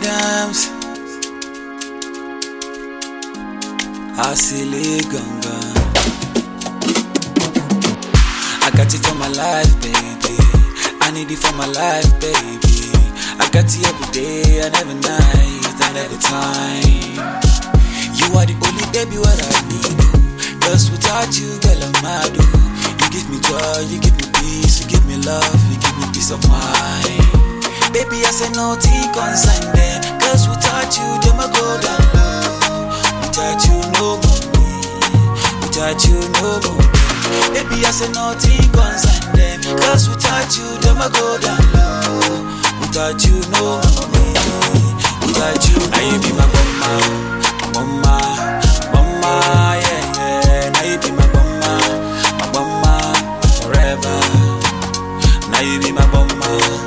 Adams, Asile Ganga. I got it for my life, baby. I need it for my life, baby. I got it every day and every night and every time. You are the only baby what I need. Cause without you, girl, I'm mad. You give me joy, you give me peace, you give me love, you give me peace of mind. Baby, I say nothing concern them. Cause without you, them I go down low. Without you, no money. Without you, no money. Baby, I say nothing concern them. Cause without you, them I go down low. Without you, no money. Without you, now you be my mama, mama, mama, yeah, yeah. Now you be my mama, forever. Now you be my mama,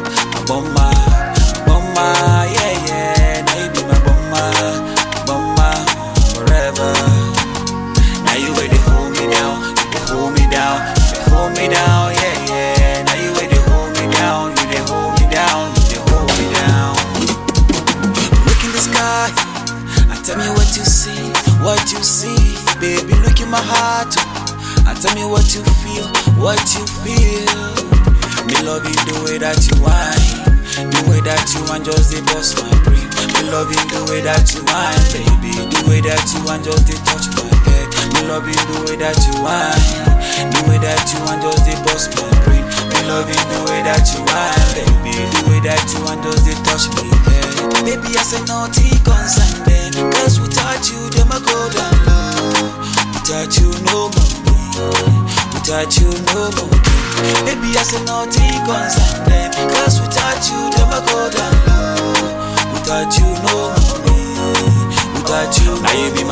yeah, yeah. Now you be my mama, forever. Now you way they hold me down, you hold me down, you hold me down, yeah, yeah. Now you way they hold me down, you they hold me down, you they hold me down. Look in the sky and tell me what you see, baby. Look in my heart and tell me what you feel, Me love you the way that you whine. The way that you want just they bust my brain. Me loving the way that you whine, baby. The way that you want just they touch my head. Me loving the way that you whine. The way that you want just they bust my brain. Me loving the way that you whine, baby. The way that you want just they touch my head. Baby, I say nothing concern them. Cause without you, them I go down low. Without you, no money. Without you, no money. Baby, I say nothing concern them. Cause without you, them I go down low. Without you, no money. Without you, now you be